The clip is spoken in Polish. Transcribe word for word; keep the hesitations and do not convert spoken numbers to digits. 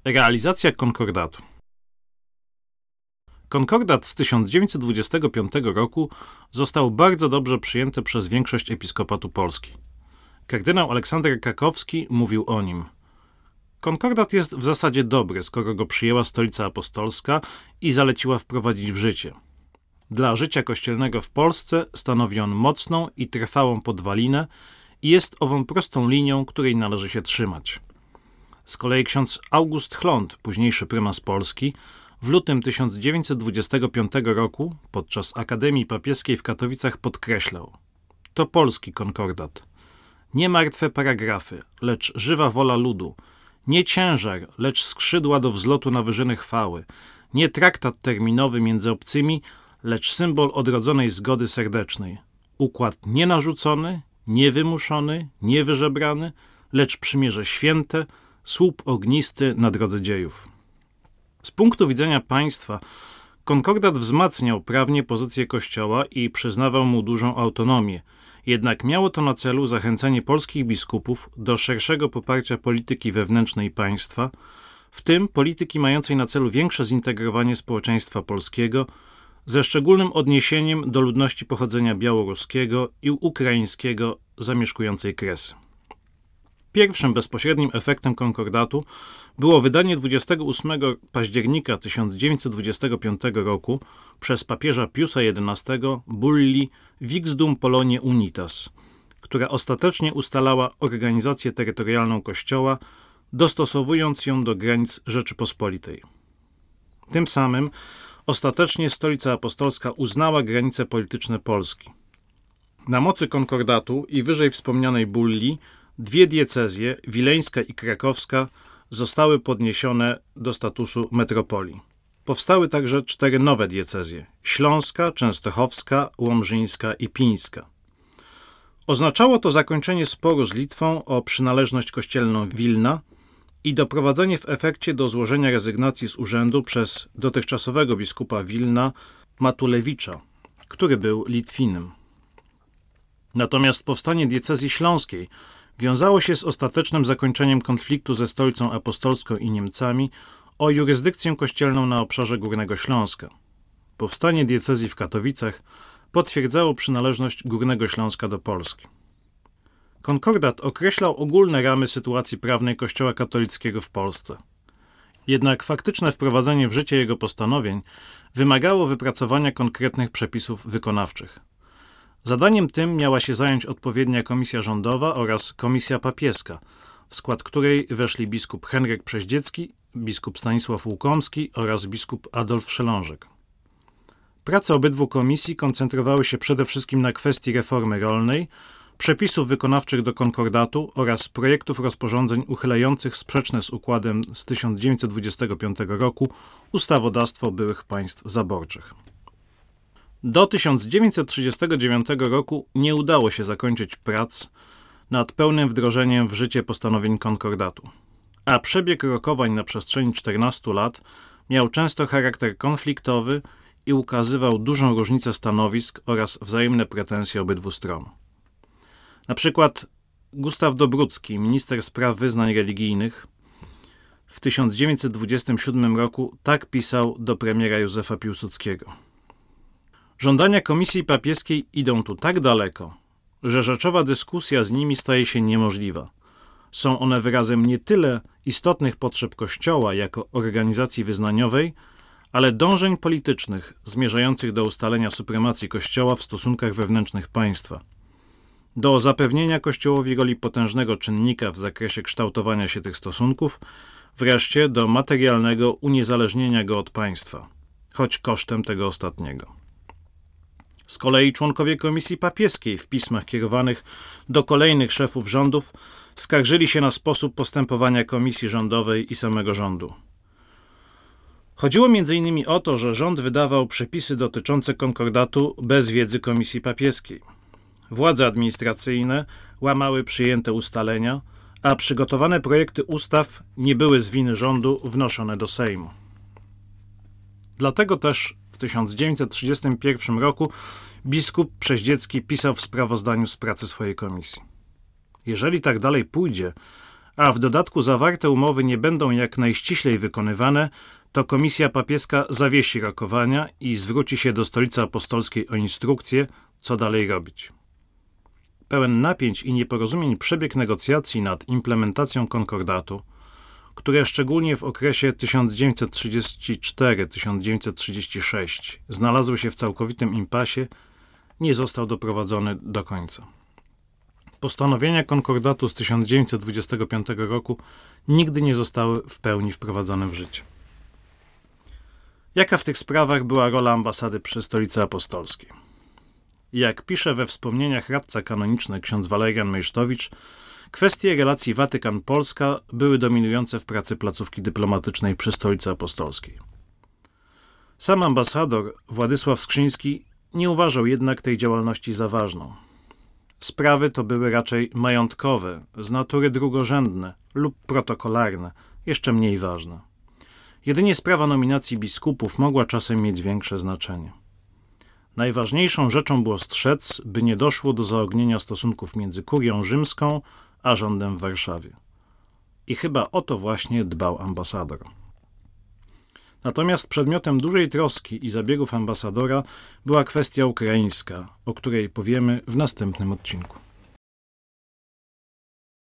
Realizacja konkordatu. Konkordat z tysiąc dziewięćset dwudziestego piątego roku został bardzo dobrze przyjęty przez większość Episkopatu Polski. Kardynał Aleksander Krakowski mówił o nim: konkordat jest w zasadzie dobry, skoro go przyjęła Stolica Apostolska i zaleciła wprowadzić w życie. Dla życia kościelnego w Polsce stanowi on mocną i trwałą podwalinę i jest ową prostą linią, której należy się trzymać. Z kolei ksiądz August Chląd, późniejszy prymas Polski, w lutym tysiąc dziewięćset dwudziestego piątego roku podczas Akademii Papieskiej w Katowicach podkreślał: to polski konkordat. Nie martwe paragrafy, lecz żywa wola ludu. Nie ciężar, lecz skrzydła do wzlotu na wyżyny chwały. Nie traktat terminowy między obcymi, lecz symbol odrodzonej zgody serdecznej. Układ nie narzucony, nie wymuszony, nie wyżebrany, lecz przymierze święte, słup ognisty na drodze dziejów. Z punktu widzenia państwa konkordat wzmacniał prawnie pozycję Kościoła i przyznawał mu dużą autonomię, jednak miało to na celu zachęcenie polskich biskupów do szerszego poparcia polityki wewnętrznej państwa, w tym polityki mającej na celu większe zintegrowanie społeczeństwa polskiego, ze szczególnym odniesieniem do ludności pochodzenia białoruskiego i ukraińskiego zamieszkującej Kresy. Pierwszym bezpośrednim efektem konkordatu było wydanie dwudziestego ósmego października tysiąc dziewięćset dwudziestego piątego roku przez papieża Piusa jedenastego bulli Vixdum Poloniae Unitas, która ostatecznie ustalała organizację terytorialną Kościoła, dostosowując ją do granic Rzeczypospolitej. Tym samym ostatecznie Stolica Apostolska uznała granice polityczne Polski. Na mocy konkordatu i wyżej wspomnianej bulli dwie diecezje, wileńska i krakowska, zostały podniesione do statusu metropolii. Powstały także cztery nowe diecezje: śląska, częstochowska, łomżyńska i pińska. Oznaczało to zakończenie sporu z Litwą o przynależność kościelną Wilna i doprowadzenie w efekcie do złożenia rezygnacji z urzędu przez dotychczasowego biskupa Wilna Matulewicza, który był Litwinem. Natomiast powstanie diecezji śląskiej wiązało się z ostatecznym zakończeniem konfliktu ze Stolicą Apostolską i Niemcami o jurysdykcję kościelną na obszarze Górnego Śląska. Powstanie diecezji w Katowicach potwierdzało przynależność Górnego Śląska do Polski. Konkordat określał ogólne ramy sytuacji prawnej Kościoła katolickiego w Polsce. Jednak faktyczne wprowadzenie w życie jego postanowień wymagało wypracowania konkretnych przepisów wykonawczych. Zadaniem tym miała się zająć odpowiednia komisja rządowa oraz komisja papieska, w skład której weszli biskup Henryk Przeździecki, biskup Stanisław Łukomski oraz biskup Adolf Szelążek. Prace obydwu komisji koncentrowały się przede wszystkim na kwestii reformy rolnej, przepisów wykonawczych do konkordatu oraz projektów rozporządzeń uchylających sprzeczne z układem z tysiąc dziewięćset dwudziestego piątego roku ustawodawstwo byłych państw zaborczych. Do tysiąc dziewięćset trzydziestego dziewiątego roku nie udało się zakończyć prac nad pełnym wdrożeniem w życie postanowień konkordatu, a przebieg rokowań na przestrzeni czternastu lat miał często charakter konfliktowy i ukazywał dużą różnicę stanowisk oraz wzajemne pretensje obydwu stron. Na przykład Gustaw Dobrucki, minister spraw wyznań religijnych, w tysiąc dziewięćset dwudziestym siódmym roku tak pisał do premiera Józefa Piłsudskiego: żądania Komisji Papieskiej idą tu tak daleko, że rzeczowa dyskusja z nimi staje się niemożliwa. Są one wyrazem nie tyle istotnych potrzeb Kościoła jako organizacji wyznaniowej, ale dążeń politycznych zmierzających do ustalenia supremacji Kościoła w stosunkach wewnętrznych państwa, do zapewnienia Kościołowi roli potężnego czynnika w zakresie kształtowania się tych stosunków, wreszcie do materialnego uniezależnienia go od państwa, choć kosztem tego ostatniego. Z kolei członkowie Komisji Papieskiej w pismach kierowanych do kolejnych szefów rządów skarżyli się na sposób postępowania komisji rządowej i samego rządu. Chodziło między innymi o to, że rząd wydawał przepisy dotyczące konkordatu bez wiedzy Komisji Papieskiej. Władze administracyjne łamały przyjęte ustalenia, a przygotowane projekty ustaw nie były z winy rządu wnoszone do Sejmu. Dlatego też w tysiąc dziewięćset trzydziestym pierwszym roku biskup Przeździecki pisał w sprawozdaniu z pracy swojej komisji: jeżeli tak dalej pójdzie, a w dodatku zawarte umowy nie będą jak najściślej wykonywane, to komisja papieska zawiesi rokowania i zwróci się do Stolicy Apostolskiej o instrukcję, co dalej robić. Pełen napięć i nieporozumień przebieg negocjacji nad implementacją konkordatu, które szczególnie w okresie tysiąc dziewięćset trzydziesty czwarty do tysiąc dziewięćset trzydziestego szóstego znalazły się w całkowitym impasie, nie został doprowadzony do końca. Postanowienia konkordatu z tysiąc dziewięćset dwudziestego piątego roku nigdy nie zostały w pełni wprowadzone w życie. Jaka w tych sprawach była rola ambasady przy Stolicy Apostolskiej? Jak pisze we wspomnieniach radca kanoniczny ksiądz Walerian Mejsztowicz, kwestie relacji Watykan-Polska były dominujące w pracy placówki dyplomatycznej przy Stolicy Apostolskiej. Sam ambasador Władysław Skrzyński nie uważał jednak tej działalności za ważną. Sprawy to były raczej majątkowe, z natury drugorzędne lub protokolarne, jeszcze mniej ważne. Jedynie sprawa nominacji biskupów mogła czasem mieć większe znaczenie. Najważniejszą rzeczą było strzec, by nie doszło do zaognienia stosunków między kurią rzymską a rządem w Warszawie. I chyba o to właśnie dbał ambasador. Natomiast przedmiotem dużej troski i zabiegów ambasadora była kwestia ukraińska, o której powiemy w następnym odcinku.